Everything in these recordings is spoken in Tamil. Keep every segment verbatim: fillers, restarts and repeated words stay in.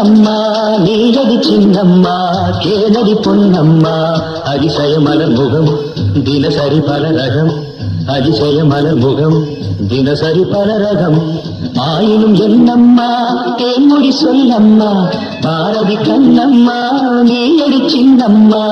என்னம்மா நீயடி சின்னம்மா கேளடி பொன்னம்மா அதிசய மலர் முகம் தினசரி பல ரகம் அதிசய மலர் முகம் தினசரி பல ரகம் ஆயினும் என்னம்மா தேன்மொழி சொல்லம்மா பாரதி கண்ணம்மா நீயடி சின்னம்மா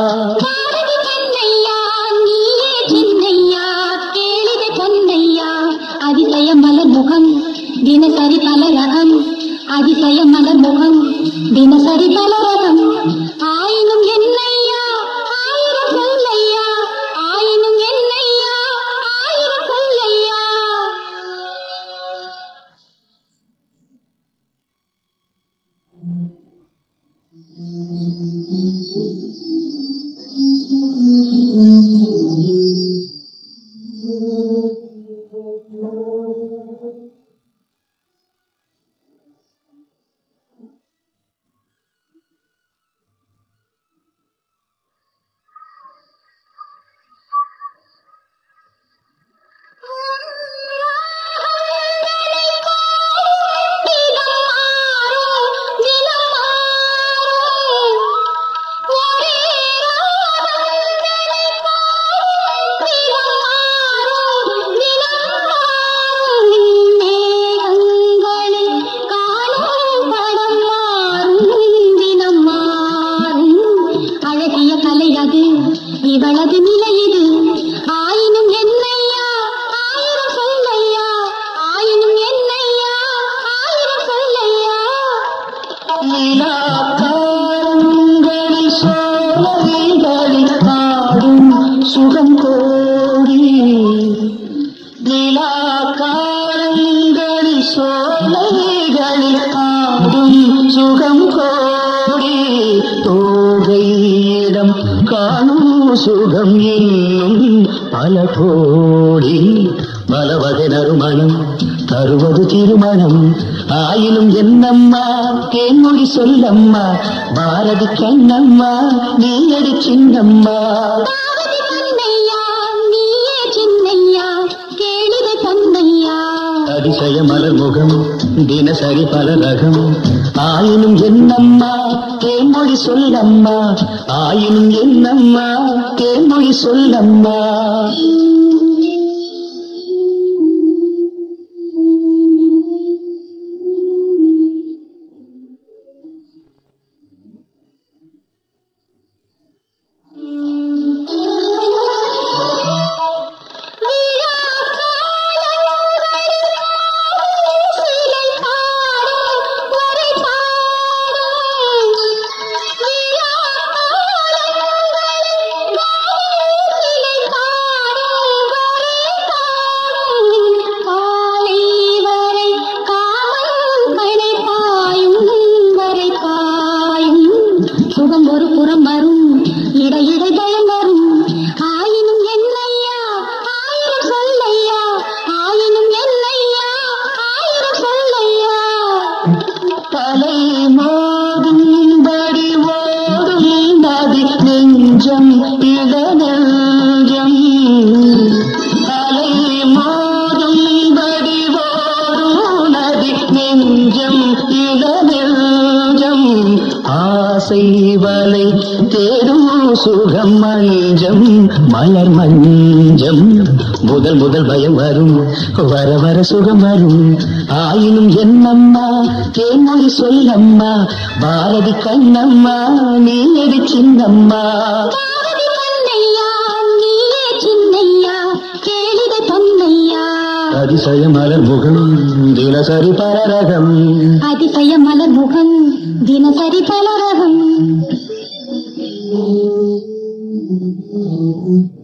அதிசய மலர் முகம் தினசரி பல ரகம் அதிசய மலர் முகம் தினசரி பல ரகம் ஆயினும் என்னையா ஆயிரம் சொல்லையா ஆயினும் என்னையா ஆயிரம் சொல்லையா இவளது நிலை இது ஆயினும் என்னையா ஆயிரம் சொல்லையா ஆயினும் என்னையா ஆயிரம் சொல்லையா நீலாக்காரங்களில் சோலைகளில் ஆடும் சுகம் கோடி நீலாக்காரங்களில் சோலைகளில் ஆடும் சுகம் கோடி தோகையிடம் காணும் சுகம் இன்னும் பல கோடி பல வகை நறுமணம் தருவது திருமணம் ஆயினும் என்னம்மா தேன்மொழி சொல்லம்மா பாரதி கண்ணம்மா நீயடி சின்னம்மா அதிசய மலர் முகம் தினசரி பல ரகம் ஆயினும் என்னம்மா தேன்மொழி சொல்லம்மா ஆயினும் என்னம்மா தேன்மொழி சொல்லம்மா சுகம் ஒரு புறம் வரும் இடையிடை பயம் வரும் ஆயினும் என்னையா ஆயிரம் சொல்லையா ஆயினும் என்னையா ஆயிரம் சொல்லையா தலை மோதும்படி ஓடும் நதி நெஞ்சம் இளநெஞ்சம் தலை மோதும்படி ஓடும் நதி நெஞ்சம் இளநெஞ்சம் ஆசை வலை தேடும் சுகம் மஞ்சம் மலர் மஞ்சம் முதல் முதல் பயம் வரும் வர வர சுகம் வரும் ஆயினும் என்னம்மா தேன்மொழி சொல்லம்மா பாரதி கண்ணம்மா நீயடி சின்னம்மா அதிசய மலர் முகம் தினசரி பல ரகம் அதிசய மலர் முகம் தினசரி பல ரகம்